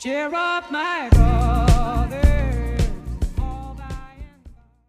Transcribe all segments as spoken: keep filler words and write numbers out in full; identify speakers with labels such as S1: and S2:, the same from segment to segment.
S1: Cheer up, my brothers. All thy and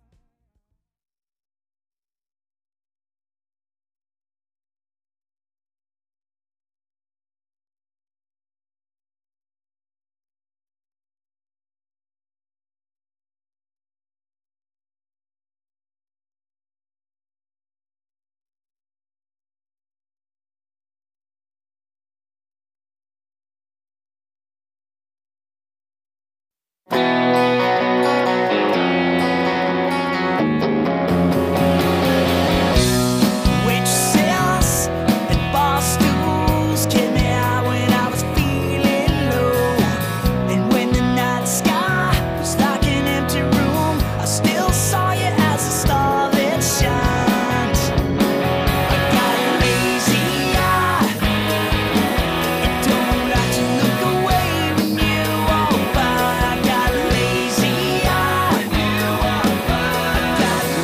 S2: Waitresses and bar stools kept me out when I was feeling low. And when the night sky was like an empty room, I still saw you as a star that shines. I got a lazy eye. It don't like to look away when you walk by. I got a lazy eye. I got a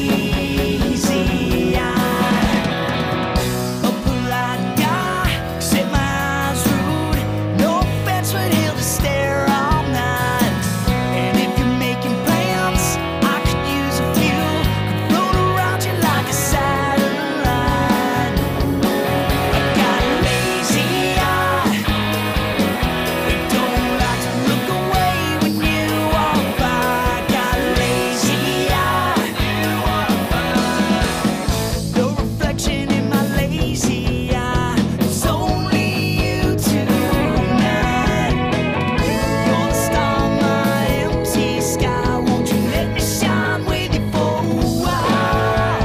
S2: lazy eye. A polite guy, except my eyes rude. No offense, but he'll just stare all night. And if you're making plans, I could use a few. Could float around you like a satellite. I got a lazy eye. It don't like to look away when you walk by. I got a lazy eye. No reflection in my lazy eye. It's only you tonight. You're the star in my empty sky. Won't you let me shine with you for a while?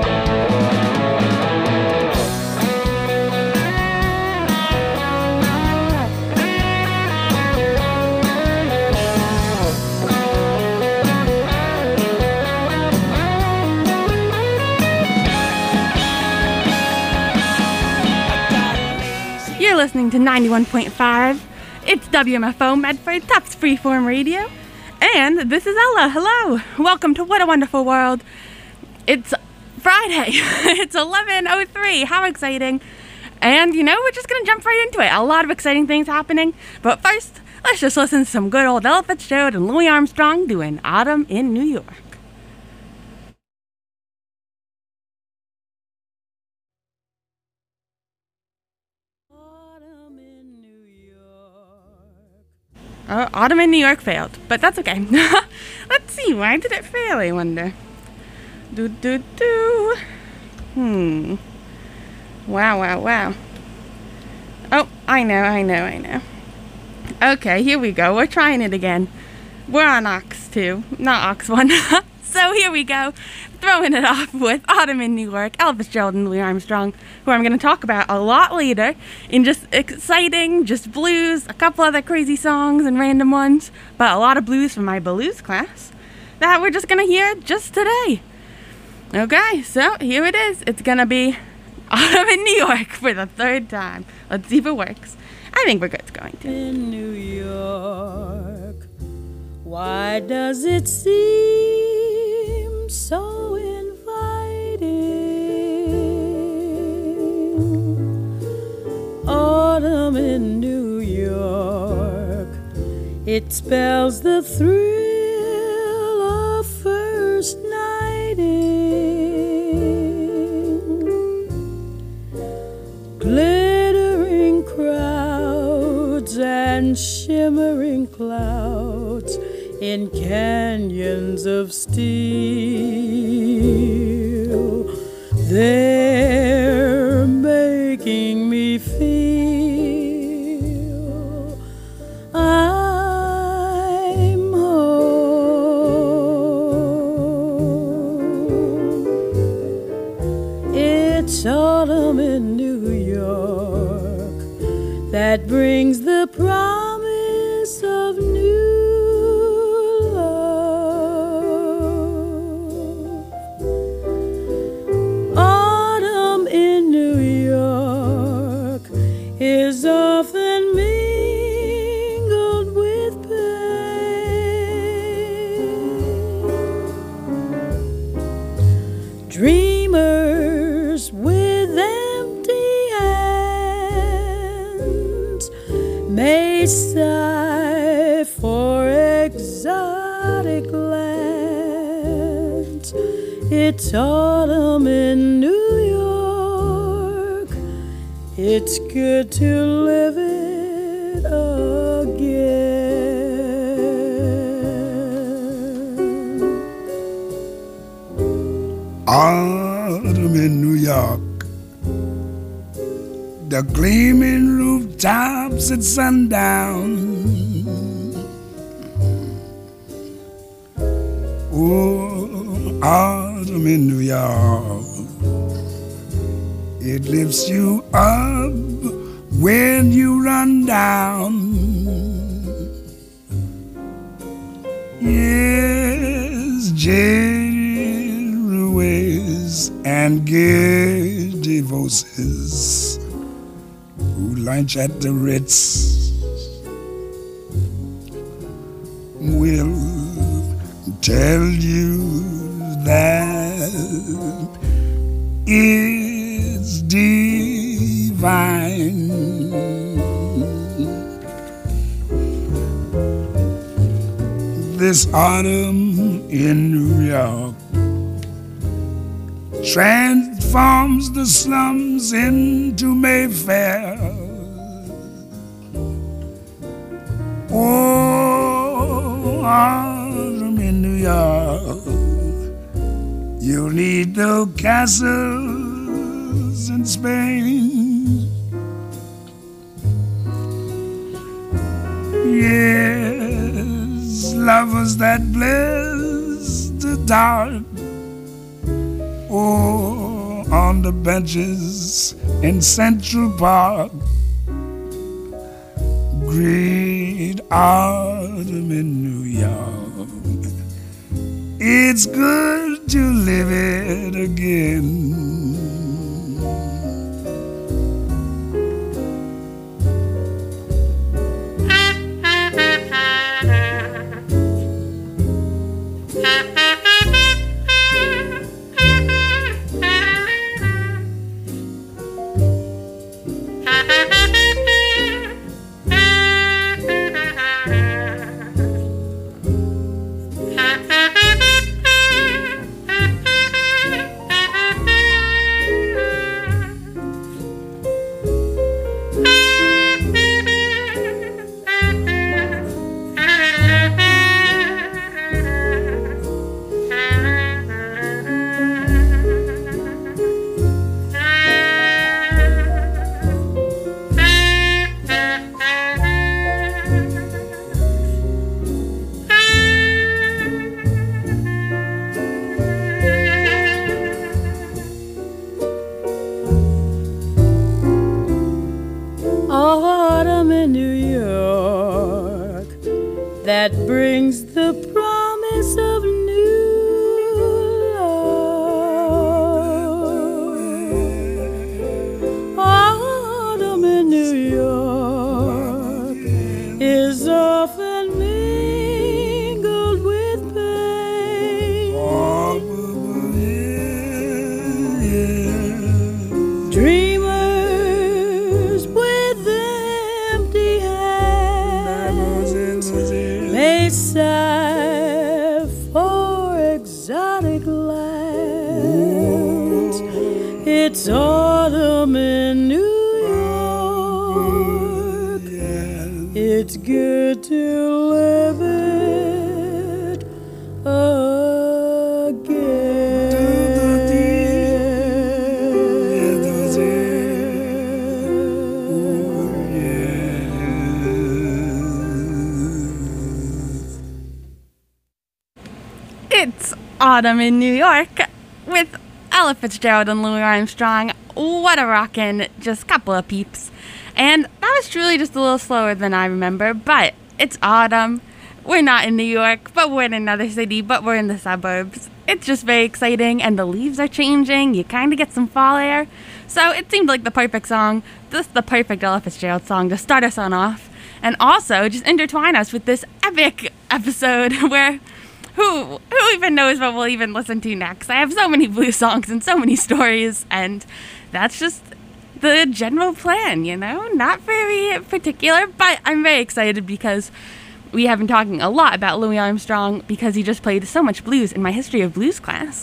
S3: You're listening to ninety-one point five. It's W M F O Medford, Tufts Freeform Radio. And this is Ella. Hello. Welcome to What a Wonderful World. It's Friday. It's eleven oh three. How exciting. And, you know, we're just going to jump right into it. A lot of exciting things happening. But first, let's just listen to some good old Ella Fitzgerald and Louis Armstrong doing Autumn in New York.
S1: autumn in New York.
S3: Oh, Autumn in New York failed, but that's okay. Let's see, why did it fail, I wonder? Do, do, do. Hmm. Wow, wow, wow. Oh, I know, I know, I know. Okay, here we go. We're trying it again. We're on Ox two, not Ox one. So here we go. Throwing it off with Autumn in New York, Ella Fitzgerald and Louis Armstrong, who I'm going to talk about a lot later in just exciting, just blues, a couple other crazy songs and random ones, but a lot of blues from my blues class that we're just going to hear just today. Okay, so here it is. It's going to be Autumn in New York for the third time. Let's see if it works. I think we're good. It's going to.
S1: In New York, why does it seem so inviting? Autumn in New York, it spells the thrill of first nighting. Glittering crowds and shimmering clouds in canyons of steel. They're making me feel I'm home. It's autumn in New York that brings the promise of new love. Autumn in New York is often mingled with pain. Dreamers with empty hands may sigh
S4: It's autumn in New York. It's good to live it again.
S5: Autumn in New York. The gleaming rooftops at sundown. Oh, autumn in New York. It lifts you up when you run down. Yes, Jerry Ruiz and Gary Voces who lunch at the Ritz will tell you that it's divine. This autumn in New York transforms the slums into Mayfair. Oh, autumn in New York. You'll need no castles in Spain. Yes, lovers that bless the dark. Oh, on the benches in Central Park. Great autumn in New York. It's good to live it again.
S4: Autumn in New York that brings the promise of new love. Autumn in New York is often mingled with pain. Dreamers with empty hands may sigh for exotic lands. It's autumn in New York. It's good to live it
S3: It's Autumn in New York with Ella Fitzgerald and Louis Armstrong. What a rockin', just couple of peeps. And that was truly just a little slower than I remember, but it's autumn. We're not in New York, but we're in another city, but we're in the suburbs. It's just very exciting, and the leaves are changing. You kind of get some fall air. So it seemed like the perfect song, just the perfect Ella Fitzgerald song to start us on off. And also just intertwine us with this epic episode where who who even knows what we'll even listen to next. I have so many blues songs and so many stories, and that's just the general plan, you know? Not very particular, but I'm very excited because we have been talking a lot about Louis Armstrong because he just played so much blues in my History of Blues class.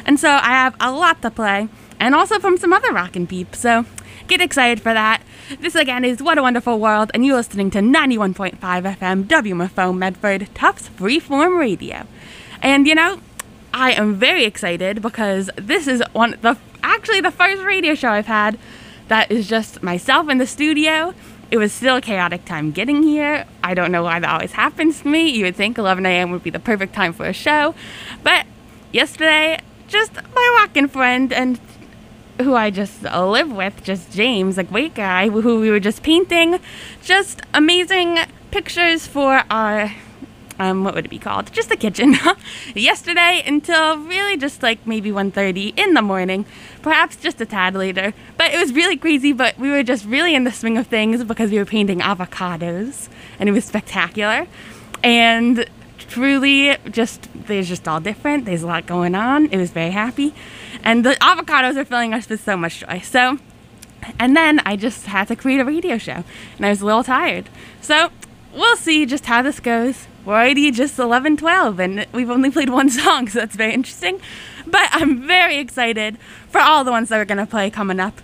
S3: And so I have a lot to play, and also from some other rockin' peeps. So get excited for that. This again is What a Wonderful World, and you're listening to ninety-one point five F M W M F O Medford, Tufts Freeform Radio. And you know, I am very excited because this is one the actually the first radio show I've had that is just myself in the studio. It was still a chaotic time getting here. I don't know why that always happens to me. You would think eleven a.m. would be the perfect time for a show. But yesterday, just my walking friend and who I just live with, just James, a great guy, who we were just painting just amazing pictures for our, um, what would it be called? Just the kitchen. Yesterday until really just like maybe one thirty in the morning, perhaps just a tad later. But it was really crazy, but we were just really in the swing of things because we were painting avocados, and it was spectacular. And truly, just, they're just all different. There's a lot going on. It was very happy. And the avocados are filling us with so much joy. So, and then I just had to create a radio show, and I was a little tired. So, we'll see just how this goes. We're already just eleven twelve, and we've only played one song, so that's very interesting. But I'm very excited for all the ones that we're going to play coming up.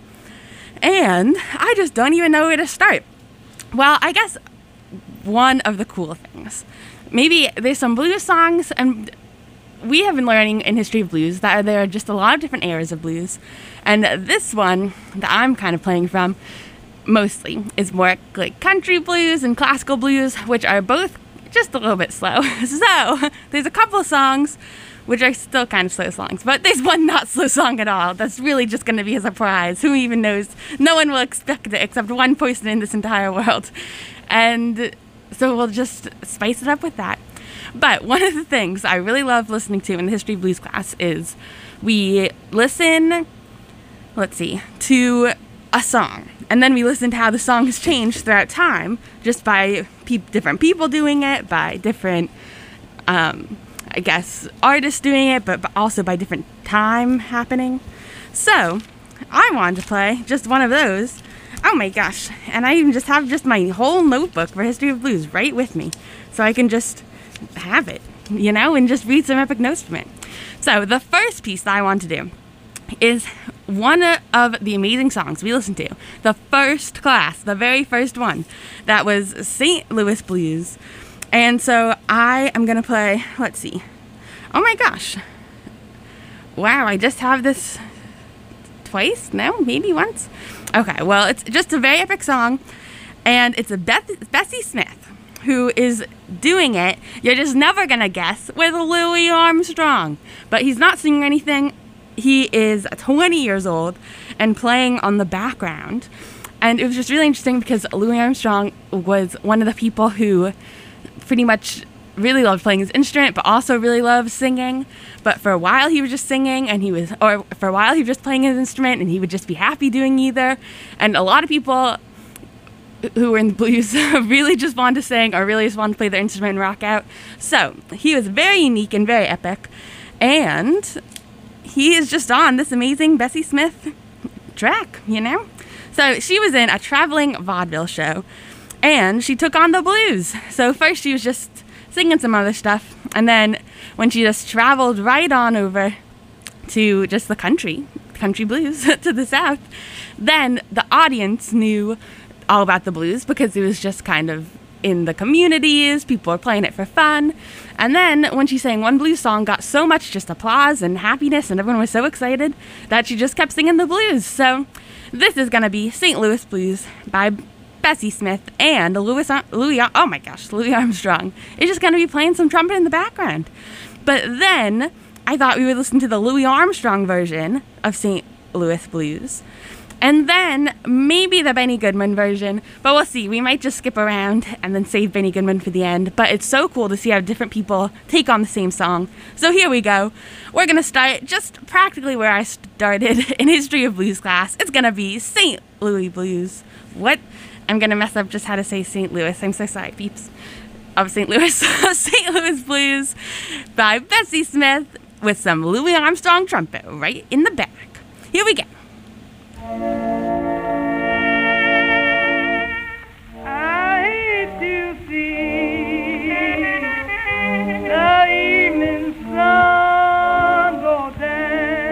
S3: And I just don't even know where to start. Well, I guess one of the cool things. Maybe there's some blues songs, and we have been learning in History of Blues that there are just a lot of different eras of blues. And this one that I'm kind of playing from mostly is more like country blues and classical blues, which are both just a little bit slow. So there's a couple of songs which are still kind of slow songs, but there's one not slow song at all that's really just going to be a surprise. Who even knows? No one will expect it except one person in this entire world. And so we'll just spice it up with that. But one of the things I really love listening to in the History of Blues class is we listen, let's see, to a song. And then we listen to how the song has changed throughout time, just by pe- different people doing it, by different, um, I guess, artists doing it, but, but also by different time happening. So I wanted to play just one of those. Oh my gosh. And I even just have just my whole notebook for History of Blues right with me. So I can just have it, you know, and just read some epic notes from it. So the first piece that I want to do is one of the amazing songs we listened to. The first class, the very first one, that was Saint Louis Blues. And so I am going to play, let's see. Oh my gosh. Wow, I just have this twice? No, maybe once? Okay, well, it's just a very epic song, and it's a Beth- Bessie Smith who is doing it. You're just never gonna guess, with Louis Armstrong. But he's not singing anything. He is twenty years old and playing on the background. And it was just really interesting because Louis Armstrong was one of the people who pretty much really loved playing his instrument, but also really loved singing. But for a while he was just singing, and he was, or for a while he was just playing his instrument, and he would just be happy doing either. And a lot of people who were in the blues really just wanted to sing, or really just wanted to play their instrument and rock out. So he was very unique and very epic, and he is just on this amazing Bessie Smith track, you know? So she was in a traveling vaudeville show, and she took on the blues. So first she was just singing some other stuff, and then when she just traveled right on over to just the country, country blues to the south, then the audience knew all about the blues because it was just kind of in the communities, people were playing it for fun. And then when she sang one blues song, got so much just applause and happiness, and everyone was so excited that she just kept singing the blues. So this is gonna be Saint Louis Blues by Bessie Smith, and Louis, Louis, oh my gosh, Louis Armstrong is just gonna be playing some trumpet in the background. But then I thought we would listen to the Louis Armstrong version of Saint Louis Blues, and then maybe the Benny Goodman version, but we'll see. We might just skip around and then save Benny Goodman for the end. But it's so cool to see how different people take on the same song. So here we go. We're gonna start just practically where I started in History of Blues class. It's gonna be Saint Louis Blues. What? I'm gonna mess up just how to say Saint Louis. I'm so sorry, peeps. Of Saint Louis. Saint Louis Blues by Bessie Smith with some Louis Armstrong trumpet right in the back. Here we go.
S1: I hate to see the evening sun go down.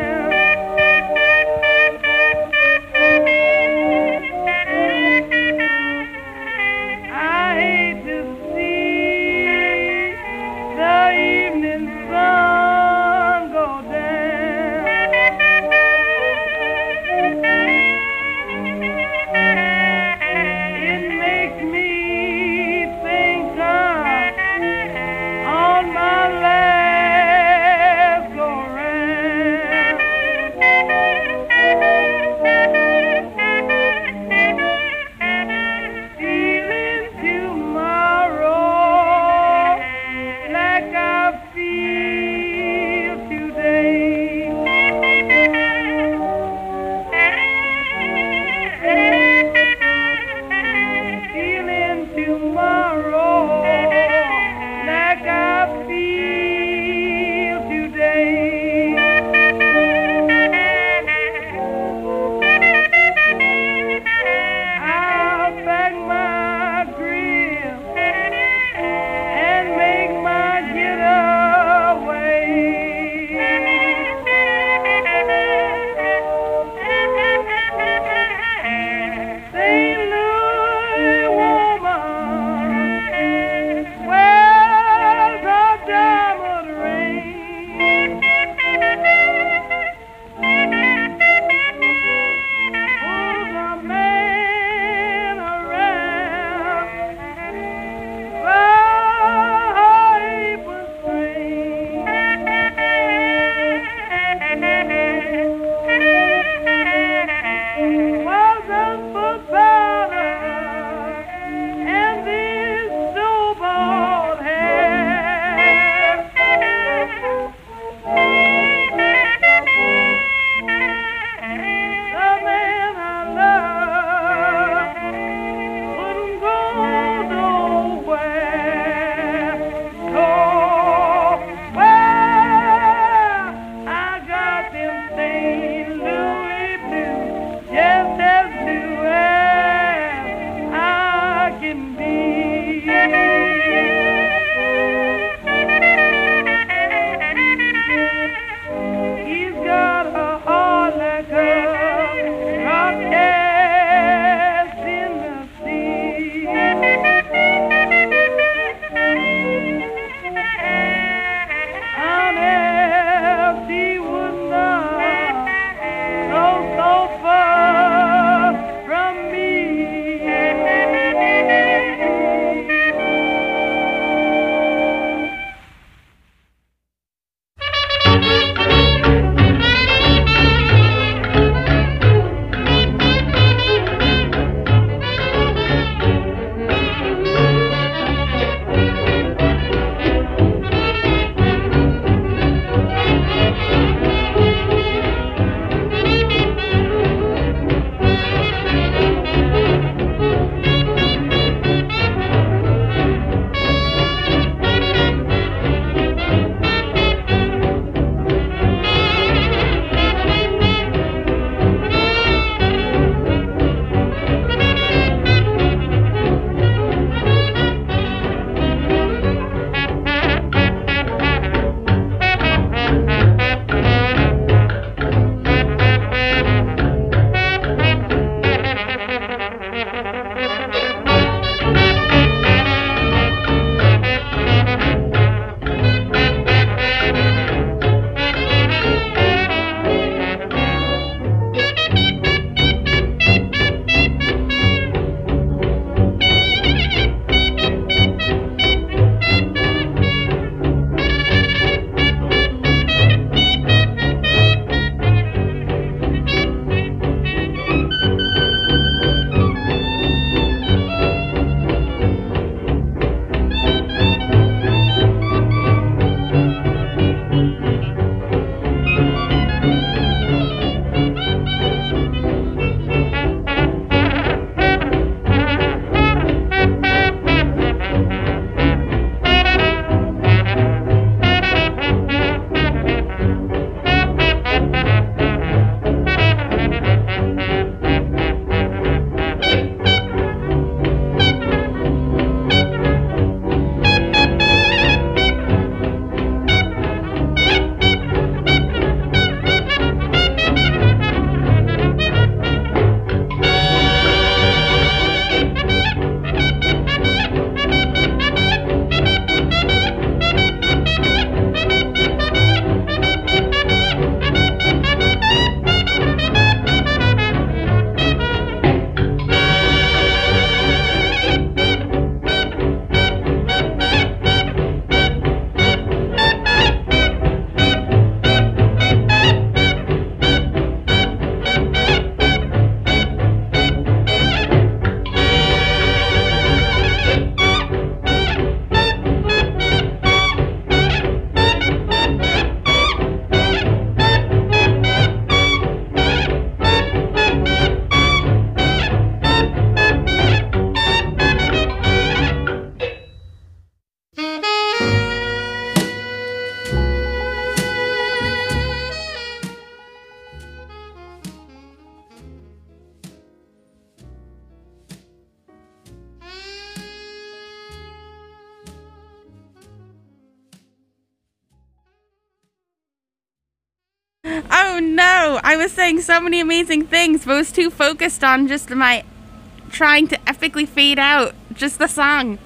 S3: know. I was saying so many amazing things, but was too focused on just my trying to epically fade out just the song.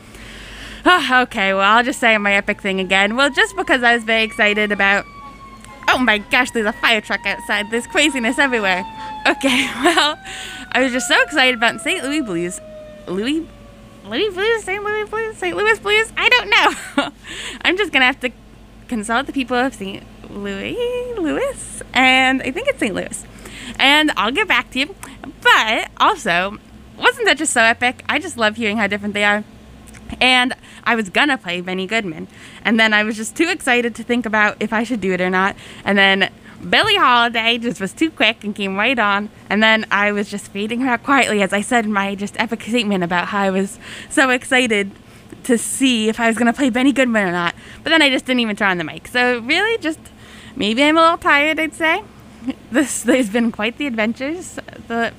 S3: Oh, okay, well, I'll just say my epic thing again. Well, just because I was very excited about... Oh my gosh, there's a fire truck outside. There's craziness everywhere. Okay, well, I was just so excited about Saint Louis Blues. Louis... Louis Blues? Saint Louis Blues? Saint Louis Blues? I don't know. I'm just going to have to consult the people of Saint Louis, Louis, and I think it's Saint Louis. And I'll get back to you. But also, wasn't that just so epic? I just love hearing how different they are. And I was gonna play Benny Goodman, and then I was just too excited to think about if I should do it or not, and then Billie Holiday just was too quick and came right on, and then I was just fading her out quietly as I said in my just epic statement about how I was so excited to see if I was gonna play Benny Goodman or not, but then I just didn't even turn on the mic. So really, just maybe I'm a little tired, I'd say. This there's been quite the adventures the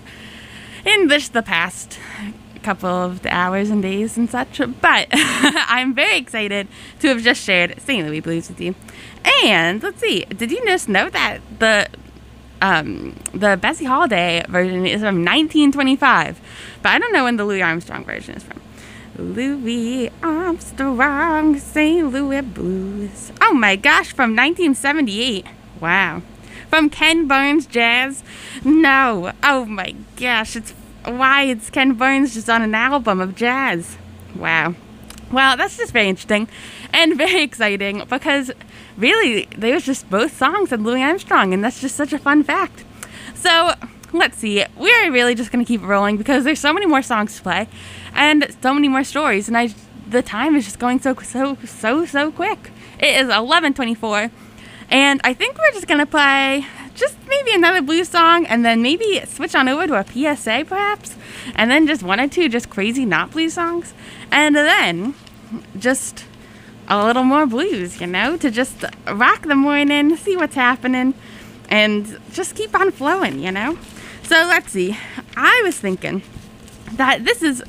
S3: in this the past couple of hours and days and such, but I'm very excited to have just shared Saint Louis Blues with you. And let's see, did you just know that the um, the Bessie Holiday version is from nineteen twenty-five, but I don't know when the Louis Armstrong version is from. Louis Armstrong, Saint Louis Blues. Oh my gosh, from nineteen seventy-eight. Wow. From Ken Burns Jazz. No. Oh my gosh, it's why it's Ken Burns just on an album of jazz. Wow. Well, that's just very interesting and very exciting because really they was just both songs of Louis Armstrong, and that's just such a fun fact. So let's see, we're really just gonna keep rolling because there's so many more songs to play and so many more stories, and I the time is just going so so so so quick. It is eleven twenty-four, and I think we're just gonna play just maybe another blues song, and then maybe switch on over to a P S A perhaps, and then just one or two just crazy not blues songs, and then just a little more blues, you know, to just rock the morning, see what's happening, and just keep on flowing, you know. So let's see, I was thinking that this is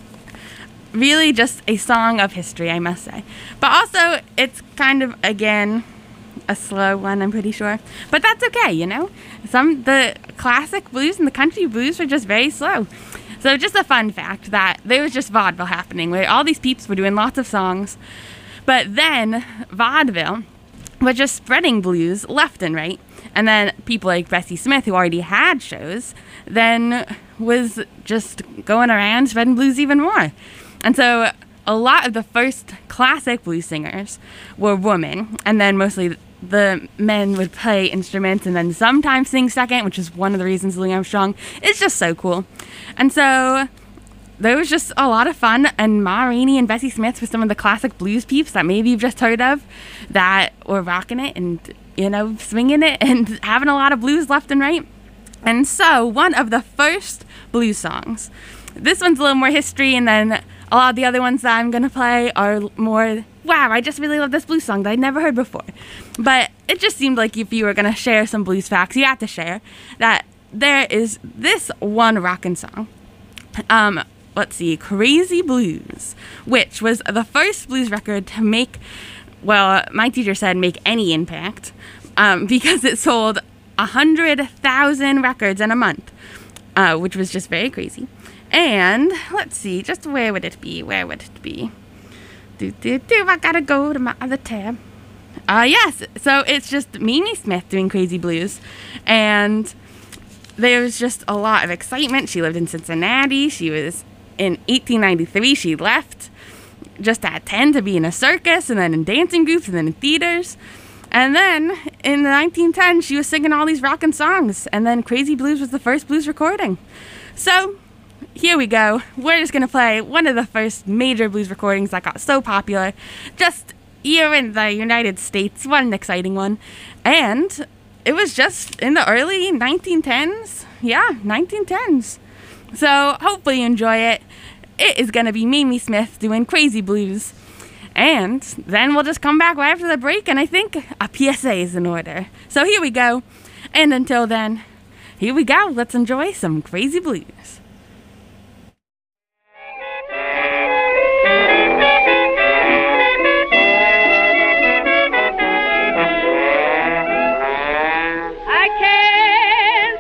S3: really just a song of history, I must say, but also it's kind of, again, a slow one, I'm pretty sure, but that's okay, you know. Some the classic blues and the country blues were just very slow. So just a fun fact that there was just vaudeville happening where all these peeps were doing lots of songs, but then vaudeville was just spreading blues left and right, and then people like Bessie Smith, who already had shows, then was just going around spreading blues even more. And so a lot of the first classic blues singers were women, and then mostly the men would play instruments and then sometimes sing second, which is one of the reasons Louis Armstrong is just so cool. And so there was just a lot of fun, and Ma Rainey and Bessie Smith were some of the classic blues peeps that maybe you've just heard of that were rocking it and, you know, swinging it and having a lot of blues left and right. And so one of the first blues songs, this one's a little more history, and then a lot of the other ones that I'm going to play are more, wow, I just really love this blues song that I'd never heard before. But it just seemed like if you were going to share some blues facts, you had to share that there is this one rockin' song. Um, let's see, Crazy Blues, which was the first blues record to make, well, my teacher said make any impact, um, because it sold one hundred thousand records in a month, uh, which was just very crazy. And let's see, just where would it be? Where would it be? Do, do, do, I gotta go to my other tab. Uh, yes, so it's just Mamie Smith doing Crazy Blues. And there was just a lot of excitement. She lived in Cincinnati. She was, in eighteen ninety-three, she left just at ten to be in a circus, and then in dancing groups, and then in theaters. And then in the nineteen tens, she was singing all these rockin' songs. And then Crazy Blues was the first blues recording. So here we go. We're just going to play one of the first major blues recordings that got so popular just here in the United States. What an exciting one. And it was just in the early nineteen tens. Yeah, nineteen tens. So hopefully you enjoy it. It is going to be Mamie Smith doing Crazy Blues. And then we'll just come back right after the break, and I think a P S A is in order. So here we go. And until then, here we go. Let's enjoy some Crazy Blues.
S6: I can't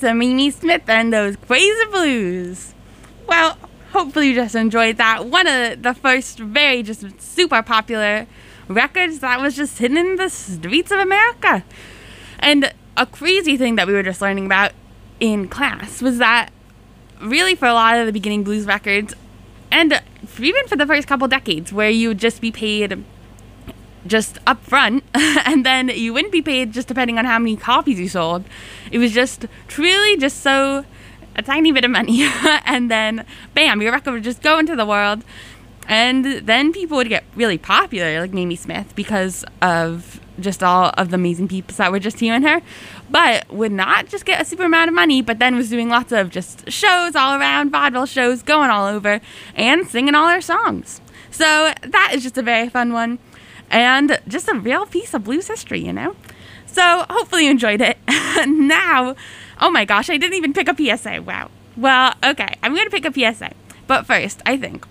S3: to Mamie Smith and those Crazy Blues. Well, hopefully you just enjoyed that. One of the first very just super popular records that was just hidden in the streets of America. And a crazy thing that we were just learning about in class was that really for a lot of the beginning blues records, and even for the first couple decades, where you would just be paid just up front, and then you wouldn't be paid just depending on how many copies you sold. It was just truly just so a tiny bit of money, and then bam, your record would just go into the world, and then people would get really popular, like Mamie Smith, because of just all of the amazing people that were just hearing her, but would not just get a super amount of money, but then was doing lots of just shows all around, vaudeville shows, going all over, and singing all her songs. So that is just a very fun one, and just a real piece of blues history, you know? So hopefully you enjoyed it. Now, oh my gosh, I didn't even pick a P S A. Wow. Well, okay, I'm going to pick a P S A. But first, I think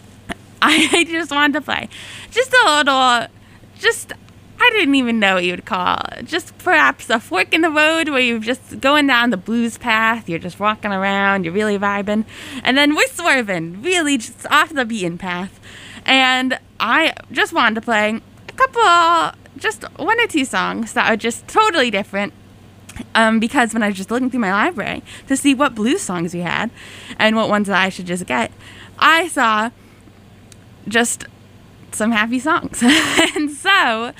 S3: I just wanted to play just a little, just, I didn't even know what you would call, just perhaps a fork in the road where you're just going down the blues path, you're just walking around, you're really vibing, and then we're swerving, really just off the beaten path. And I just wanted to play a couple, just one or two songs that are just totally different. Um, because when I was just looking through my library to see what blues songs we had and what ones that I should just get, I saw just some happy songs. And so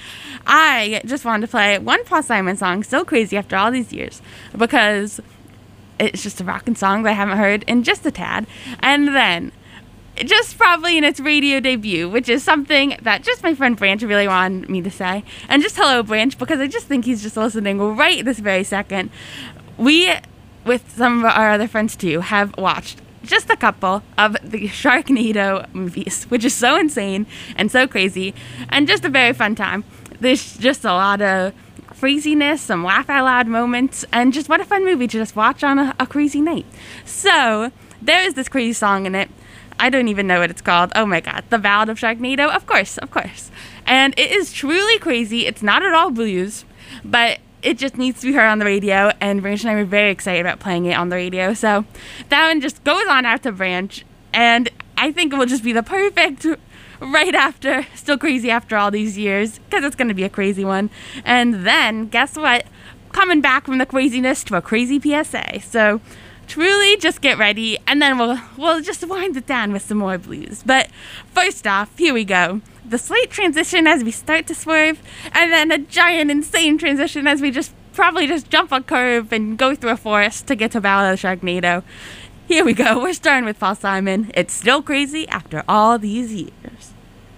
S3: I just wanted to play one Paul Simon song, Still Crazy After All These Years, because it's just a rockin' song that I haven't heard in just a tad. And then just probably in its radio debut, which is something that just my friend Branch really wanted me to say. And just hello, Branch, because I just think he's just listening right this very second. We, with some of our other friends too, have watched just a couple of the Sharknado movies, which is so insane and so crazy and just a very fun time. There's just a lot of craziness, some laugh out loud moments, and just what a fun movie to just watch on a, a crazy night. So there is this crazy song in it. I don't even know what it's called. Oh my god, The Ballad of Sharknado? Of course, of course. And it is truly crazy. It's not at all blues, but it just needs to be heard on the radio, and Branch and I were very excited about playing it on the radio. So that one just goes on out to Branch, and I think it will just be the perfect right after Still Crazy After All These Years, because it's going to be a crazy one. And then, guess what? Coming back from the craziness to a crazy P S A. So truly just get ready, and then we'll we'll just wind it down with some more blues. But first off, here we go. The slight transition as we start to swerve, and then a giant insane transition as we just probably just jump a curve and go through a forest to get to Ballad of Sharknado. Here we go. We're starting with Paul Simon. It's Still Crazy After All These Years.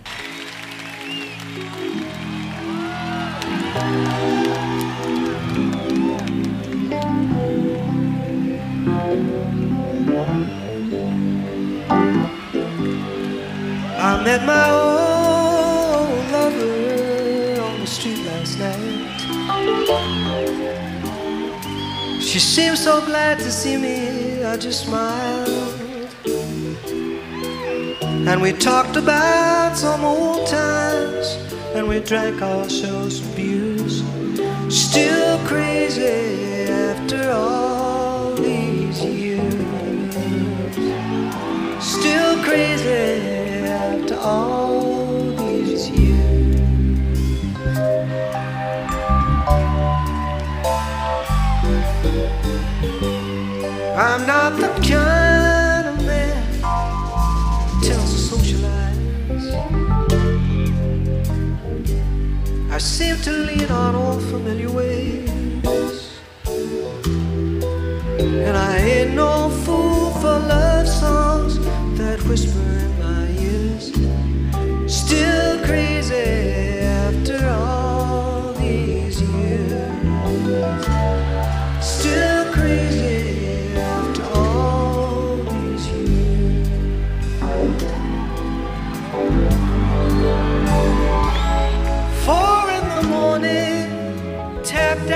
S6: I met my old lover on the street last night. She seemed so glad to see me, I just smiled. And we talked about some old times, and we drank ourselves some beers. Still crazy after all these years. Still crazy after all these years. I'm not the kind of man who tells to socialize. I seem to lean on old familiar ways, and I ain't no fool for love songs that whisper in my ears. Still crazy after all these years. Still crazy after all these years. Four in the morning, tapped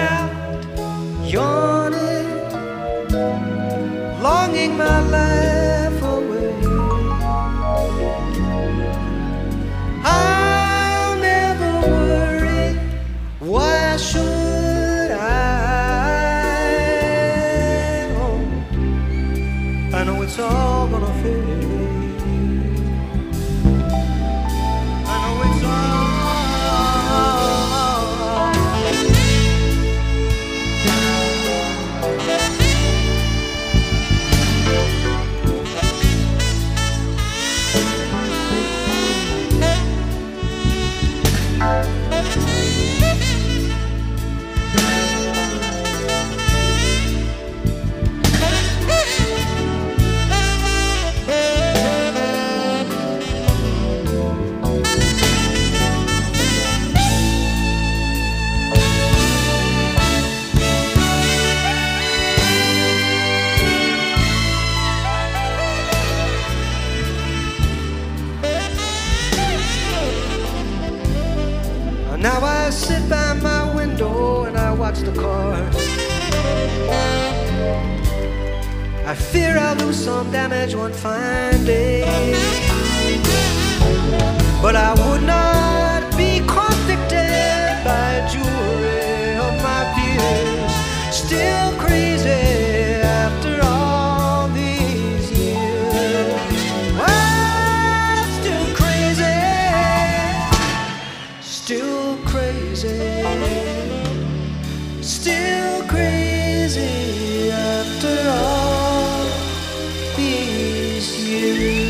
S6: watch the cars. I fear I'll lose some damage one fine day, but I would not be convicted by jewelry of my peers. Still crazy after all these years. Well, still crazy, still crazy, still crazy after all these years.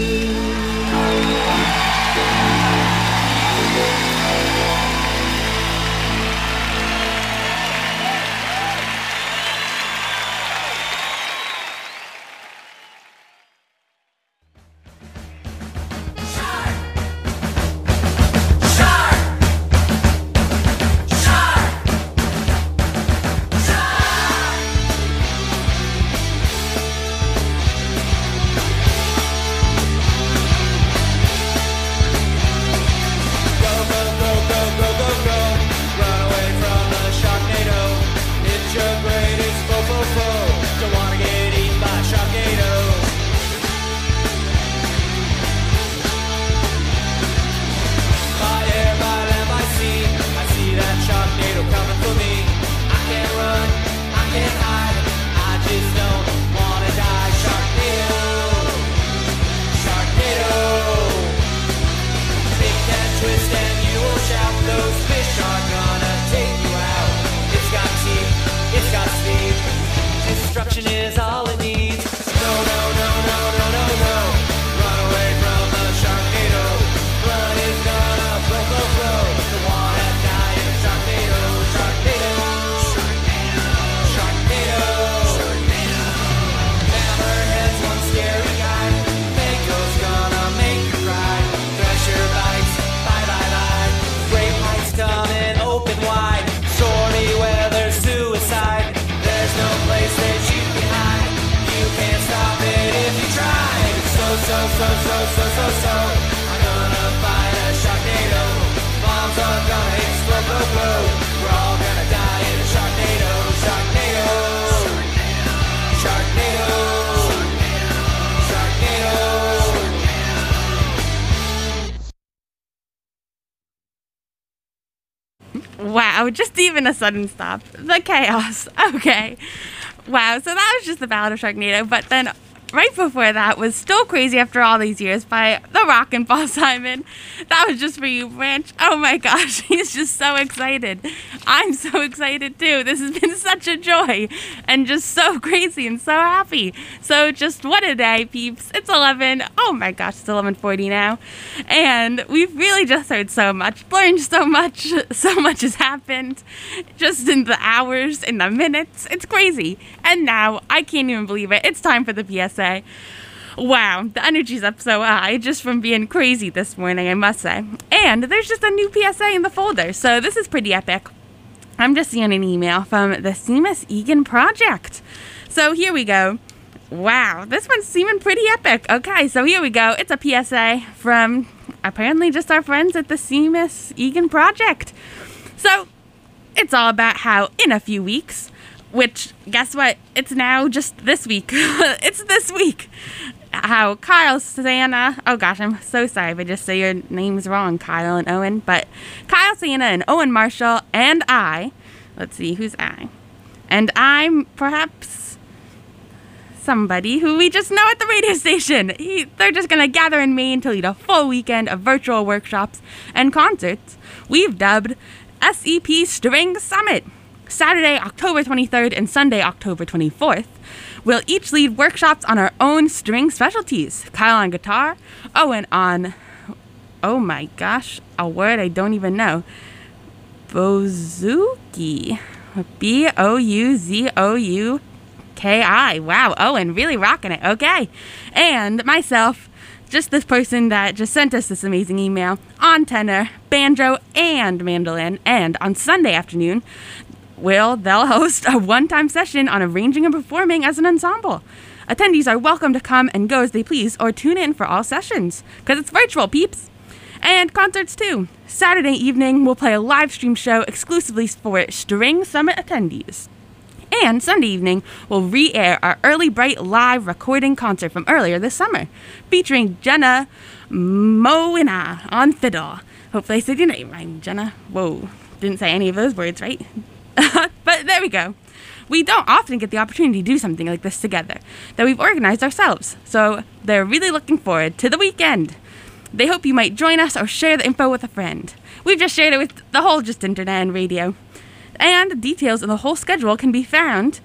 S6: Destruction is all it needs. No, no, no, no, no, no, no. Run away from the Sharknado. Blood is gonna flow, flow, flow. The wanna die in a Sharknado. Sharknado. Sharknado. Sharknado. Hammerhead's one scary guy. Mango's gonna make you cry. Thresher bites. Bye, bye, bye. Great heights coming open wide. Sorry weather suicide. There's no place that you can hide. You can't stop it if you try. So, so, so, so, so, so, so I'm gonna fight a Sharknado. Bombs are gonna explode, blow, blow. We're all gonna die in a Sharknado. Sharknado. Sharknado. Sharknado.
S3: Wow, just even a sudden stop. The chaos. Okay. Wow, so that was just the Ballad of Sharknado, but then right before that was Still Crazy After All These Years by the Rockin' Paul Simon. That was just for you, Branch. Oh my gosh, he's just so excited. I'm so excited too. This has been such a joy and just so crazy and so happy. So just what a day, peeps. It's eleven. Oh my gosh, it's eleven forty now. And we've really just heard so much, learned so much. So much has happened just in the hours, in the minutes. It's crazy. And now, I can't even believe it. It's time for the P S A. Wow, the energy's up so high just from being crazy this morning, I must say. And there's just a new P S A in the folder, so this is pretty epic. I'm just seeing an email from the Seamus Egan Project. So here we go. Wow, this one's seeming pretty epic. Okay, so here we go. It's a P S A from apparently just our friends at the Seamus Egan Project. So it's all about how in a few weeks, which, guess what? It's now just this week. It's this week. How Kyle Santa, oh gosh, I'm so sorry if I just say your names wrong, Kyle and Owen, but Kyle Santa and Owen Marshall and I, let's see, who's I? And I'm perhaps somebody who we just know at the radio station. He, they're just going to gather in Maine to lead a full weekend of virtual workshops and concerts we've dubbed S E P String Summit. Saturday, October twenty-third and Sunday, October twenty-fourth, we'll each lead workshops on our own string specialties. Kyle on guitar, Owen on, oh my gosh, a word I don't even know, Bouzouki, B O U Z O U K I. Wow, Owen, really rocking it. Okay. And myself, just this person that just sent us this amazing email, on tenor, banjo, and mandolin. And on Sunday afternoon, Will, they'll host a one-time session on arranging and performing as an ensemble. Attendees are welcome to come and go as they please or tune in for all sessions, because it's virtual, peeps. And concerts too. Saturday evening, we'll play a live stream show exclusively for String Summit attendees. And Sunday evening, we'll re-air our Early Bright live recording concert from earlier this summer, featuring Jenna Moina on fiddle. Hopefully I said your name right, Jenna. Whoa, didn't say any of those words right. But there we go. We don't often get the opportunity to do something like this together, that we've organized ourselves, so they're really looking forward to the weekend. They hope you might join us or share the info with a friend. We've just shared it with the whole Just Internet and radio. And details of the whole schedule can be found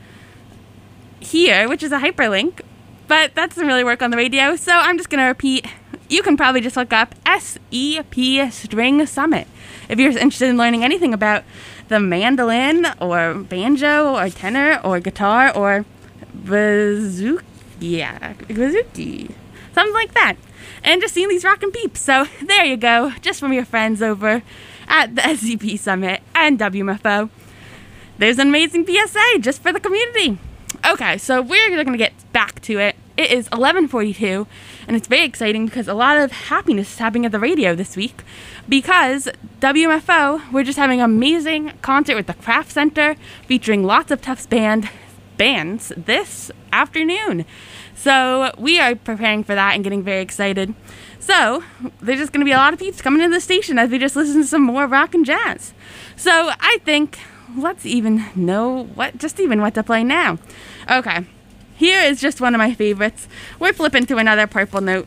S3: here, which is a hyperlink, but that doesn't really work on the radio, so I'm just going to repeat. You can probably just look up S E P String Summit if you're interested in learning anything about the mandolin or banjo or tenor or guitar or bazooki, yeah, bazooki, something like that. And just seeing these rockin' peeps. So there you go, just from your friends over at the S E P Summit and W M F O. There's an amazing P S A just for the community. Okay, so we're going to get back to it. It is eleven forty-two, and it's very exciting because a lot of happiness is happening at the radio this week because W M F O, we're just having an amazing concert with the Craft Center featuring lots of Tufts band bands this afternoon. So we are preparing for that and getting very excited. So there's just going to be a lot of peeps coming to the station as we just listen to some more rock and jazz. So I think let's even know what, just even what to play now. Okay, here is just one of my favorites. We're flipping to another purple note.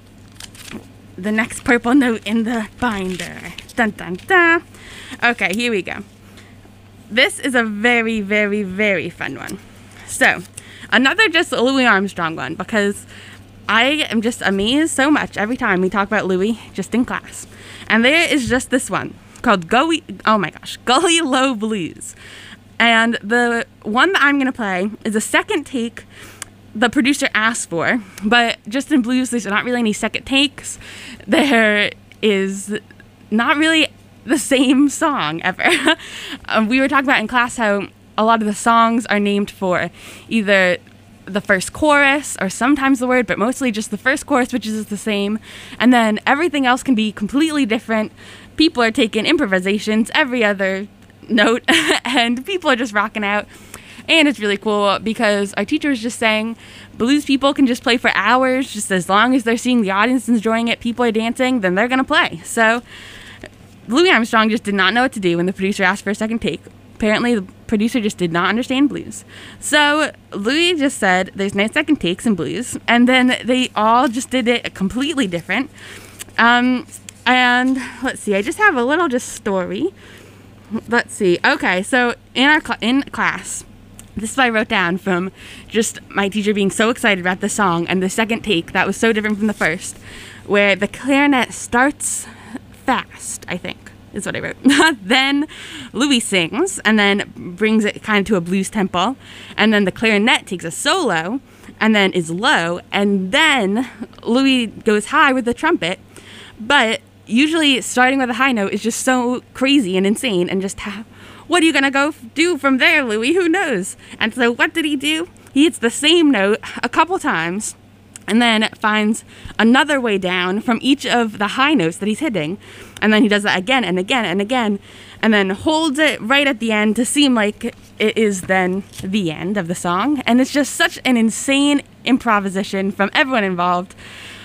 S3: The next purple note in the binder. Dun dun dun. Okay, here we go. This is a very, very, very fun one. So, another just Louis Armstrong one because I am just amazed so much every time we talk about Louis just in class. And there is just this one called Gully, oh my gosh, Gully Low Blues. And the one that I'm going to play is a second take the producer asked for, but just in blues, there's not really any second takes. There is not really the same song ever. um, we were talking about in class how a lot of the songs are named for either the first chorus or sometimes the word, but mostly just the first chorus, which is the same. And then everything else can be completely different. People are taking improvisations every other note and people are just rocking out. And it's really cool because our teacher was just saying blues people can just play for hours, just as long as they're seeing the audience enjoying it, people are dancing, then they're going to play. So Louis Armstrong just did not know what to do when the producer asked for a second take. Apparently, the producer just did not understand blues. So Louis just said there's no second takes in blues, and then they all just did it completely different. Um, and let's see, I just have a little just story. Let's see. Okay, so in our cl- in class, this is what I wrote down from just my teacher being so excited about the song and the second take that was so different from the first, where the clarinet starts fast, I think, is what I wrote. Then Louis sings and then brings it kind of to a blues tempo, and then the clarinet takes a solo and then is low, and then Louis goes high with the trumpet, but usually starting with a high note is just so crazy and insane, and just ha- what are you gonna go f- do from there, Louis? Who knows? And so what did he do? He hits the same note a couple times and then finds another way down from each of the high notes that he's hitting, and then he does that again and again and again, and then holds it right at the end to seem like it is then the end of the song. And it's just such an insane improvisation from everyone involved.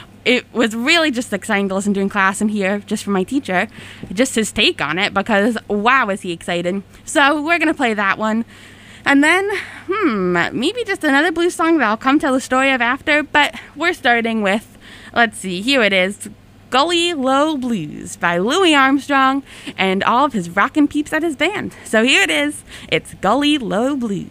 S3: It was really just exciting to listen to in class and hear just from my teacher, just his take on it, because wow, is he excited. So we're going to play that one. And then, hmm, maybe just another blues song that I'll come tell the story of after, but we're starting with, let's see, here it is, Gully Low Blues by Louis Armstrong and all of his rockin' peeps at his band. So here it is, it's Gully Low Blues.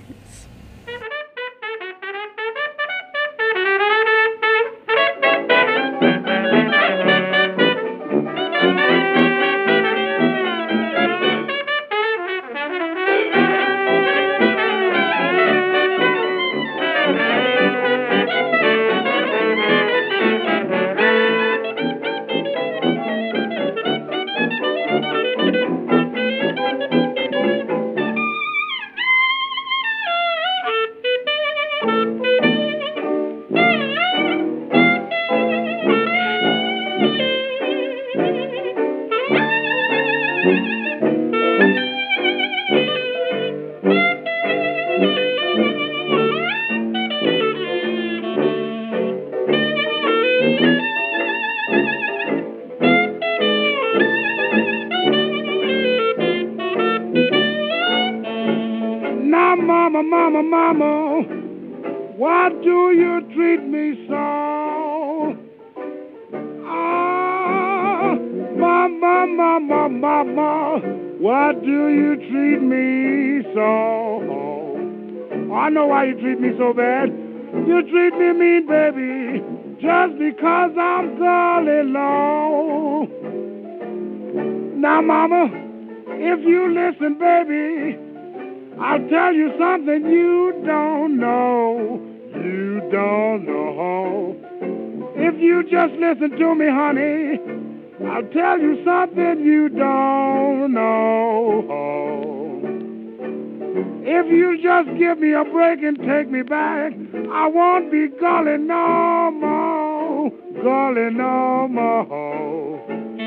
S5: mama, mama, mama, why do you treat me so? Ah, mama, mama, mama, why do you treat me so? I know why you treat me so bad. You treat me mean, baby, just because I'm gully low. Now, mama, if you listen, baby, I'll tell you something you don't know. You don't know. If you just listen to me, honey, I'll tell you something you don't know. If you just give me a break and take me back, I won't be gully no more, gully no more.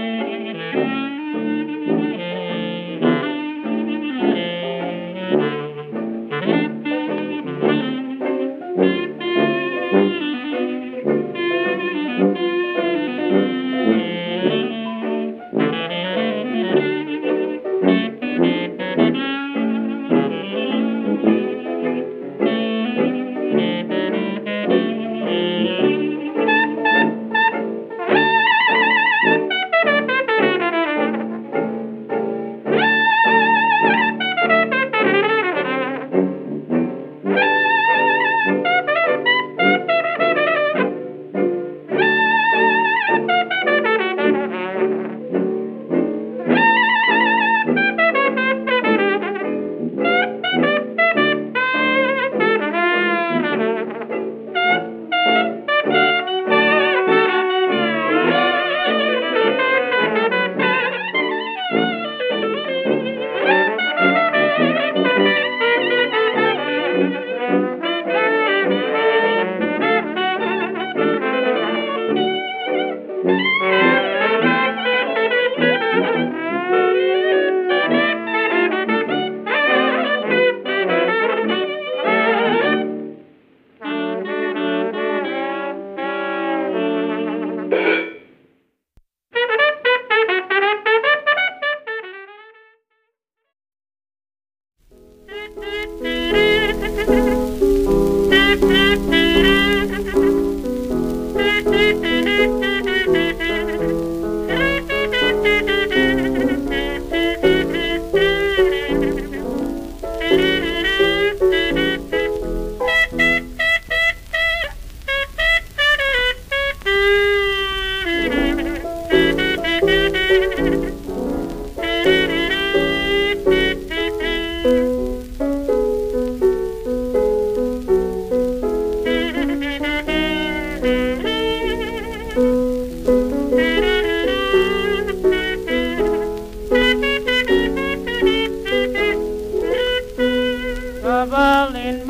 S4: Trouble in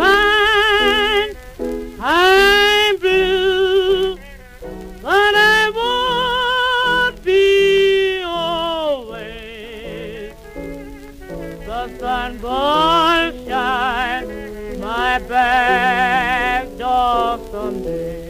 S4: mind, I'm blue, but I won't be always. The sun will shine my back door someday.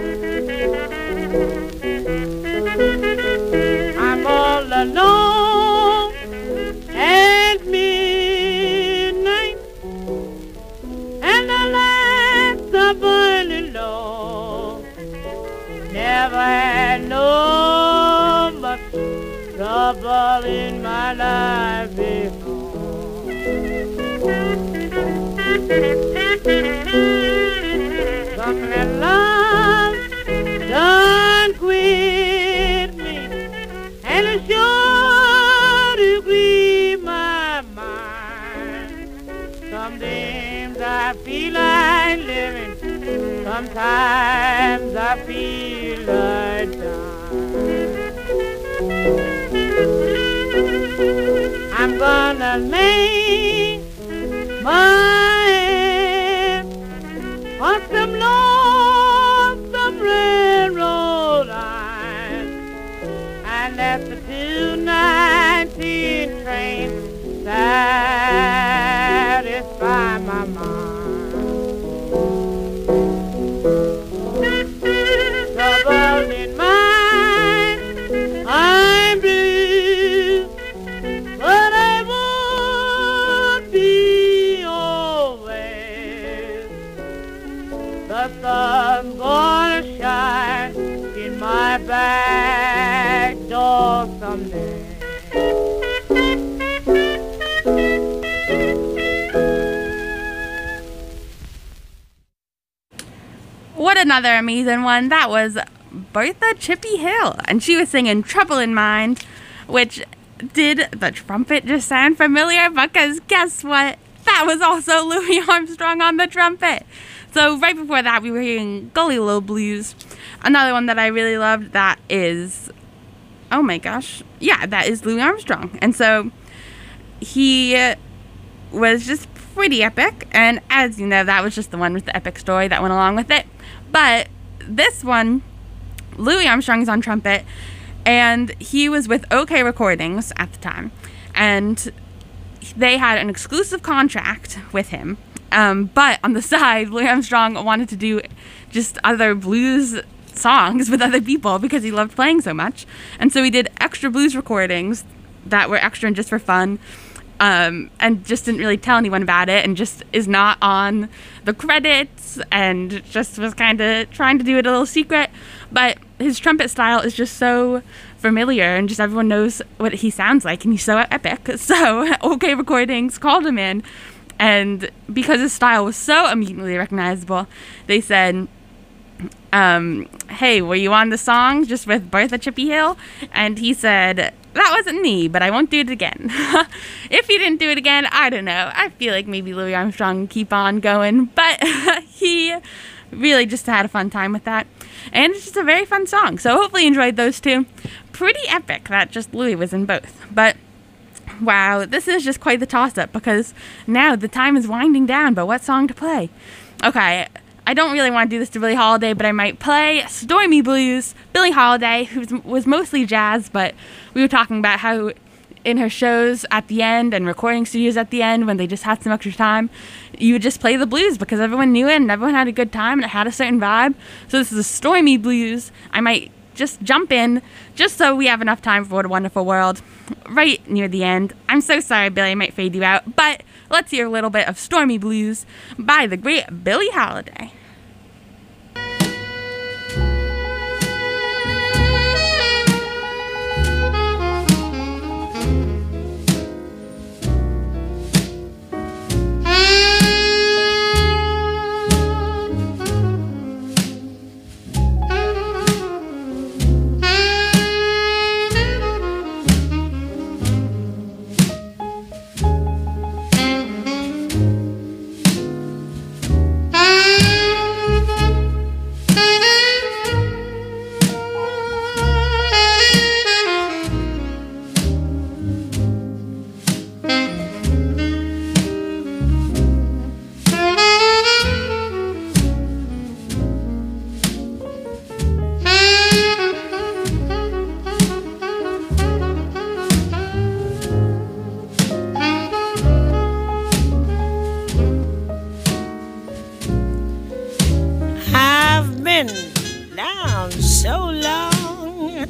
S4: I'm all alone at midnight, and the lights are burning low. Never had no much trouble in my life before. Something in love done quit me, and it's sure to grieve my mind. Some days I feel like living, sometimes I feel like dying. I'm gonna make my head on some lonesome railroad line, and let the two nineteen train satisfy my mind. Trouble in mind, I'm blue, but I won't be always. my back door someday.
S3: What another amazing one. That was Bertha Chippy Hill, and she was singing Trouble in Mind, which did the trumpet just sound familiar? Because guess what? That was also Louis Armstrong on the trumpet. So right before that, we were hearing Gully Low Blues. Another one that I really loved, that is, oh my gosh, yeah, that is Louis Armstrong. And so he was just pretty epic, and as you know, that was just the one with the epic story that went along with it. But this one, Louis Armstrong is on trumpet, and he was with OK Recordings at the time, and they had an exclusive contract with him. Um, but on the side, Louis Armstrong wanted to do just other blues songs with other people because he loved playing so much. And so he did extra blues recordings that were extra and just for fun, um, and just didn't really tell anyone about it, and just is not on the credits, and just was kind of trying to do it a little secret. But his trumpet style is just so familiar, and just everyone knows what he sounds like, and he's so epic. So OK Recordings called him in, and because his style was so immediately recognizable, they said, um, hey, were you on the song just with Bertha Chippy Hill? And he said, that wasn't me, but I won't do it again. If he didn't do it again, I don't know. I feel like maybe Louis Armstrong keep on going, but he really just had a fun time with that. And it's just a very fun song. So hopefully you enjoyed those two. Pretty epic that just Louis was in both. But wow, this is just quite the toss-up, because now the time is winding down, but what song to play? Okay, I don't really want to do this to Billie Holiday, but I might play Stormy Blues. Billie Holiday, who was mostly jazz, but we were talking about how in her shows at the end and recording studios at the end, when they just had some extra time, you would just play the blues because everyone knew it and everyone had a good time and it had a certain vibe. So this is a Stormy Blues. I might just jump in just so we have enough time for What a Wonderful World right near the end. I'm so sorry, Billie, I might fade you out, but let's hear a little bit of Stormy Blues by the great Billie Holiday.
S7: Down so long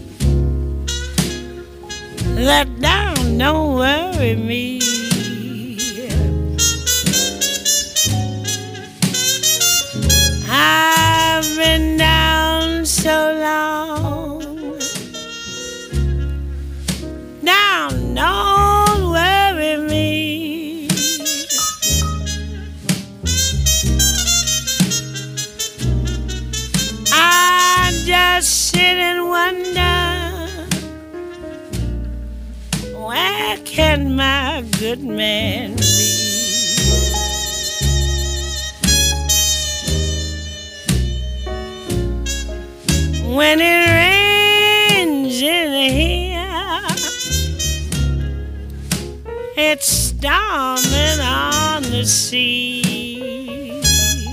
S7: that down don't worry me. I've been down so long, down don't worry me. I just sit and wonder, where can my good man be? When it rains in here, it's storming on the sea.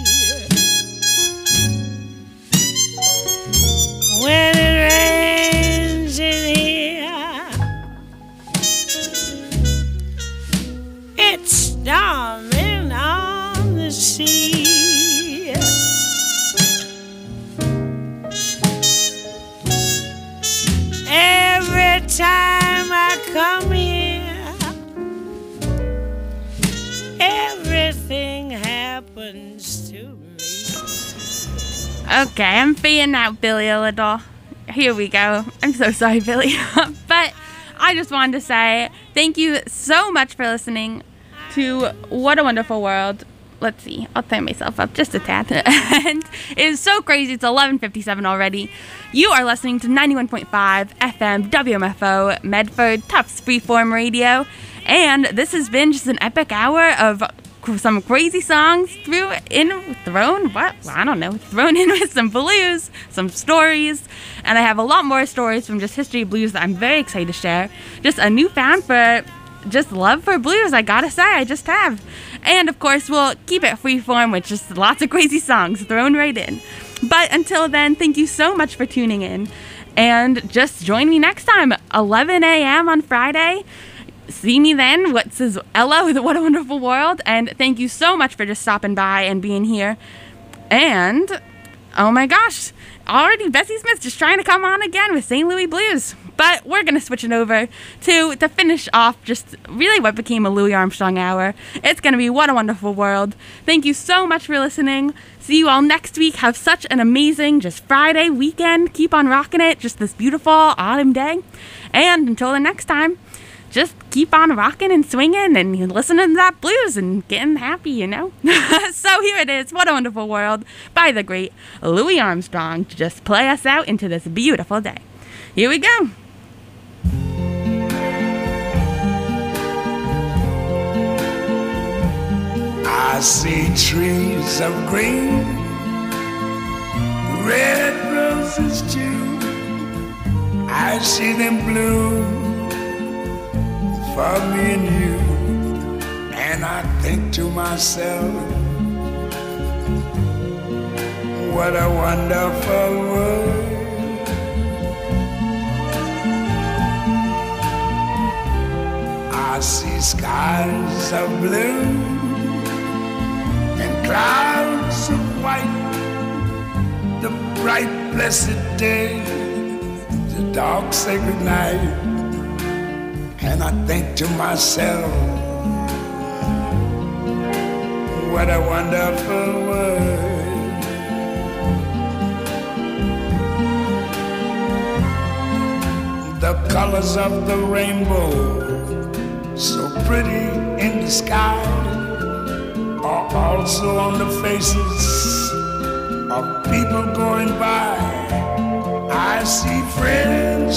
S7: When it rains in here, it's storming on the sea. Every time I come here, everything happens to me.
S3: Okay, I'm fading out, Billy a little. here we go. I'm so sorry, Billy. But I just wanted to say thank you so much for listening to What a Wonderful World. Let's see, I'll turn myself up just a tad. And it is so crazy, it's eleven fifty-seven already. You are listening to ninety-one point five F M W M F O Medford, Tufts Freeform Radio. And this has been just an epic hour of some crazy songs through in thrown what well, I don't know thrown in with some blues, some stories, and I have a lot more stories from just history of blues that I'm very excited to share. Just a newfound for just love for blues, I gotta say, I just have. And of course, we'll keep it freeform with just lots of crazy songs thrown right in. But until then, thank you so much for tuning in, and just join me next time, eleven a.m. on Friday. See me then. What says Ella with What a Wonderful World. And thank you so much for just stopping by and being here. And, oh my gosh, already Bessie Smith just trying to come on again with Saint Louis Blues. But we're going to switch it over to, to finish off just really what became a Louis Armstrong hour. It's going to be What a Wonderful World. Thank you so much for listening. See you all next week. Have such an amazing just Friday weekend. Keep on rocking it. Just this beautiful autumn day. And until the next time, just keep on rocking and swinging and listening to that blues and getting happy, you know? So here it is, What a Wonderful World by the great Louis Armstrong to just play us out into this beautiful day. Here we go.
S8: I see trees of green, red roses too. I see them bloom for me and you, and I think to myself, what a wonderful world. I see skies of blue and clouds of white, the bright blessed day, the dark sacred night. And I think to myself, what a wonderful world. The colors of the rainbow, so pretty in the sky, are also on the faces of people going by. I see friends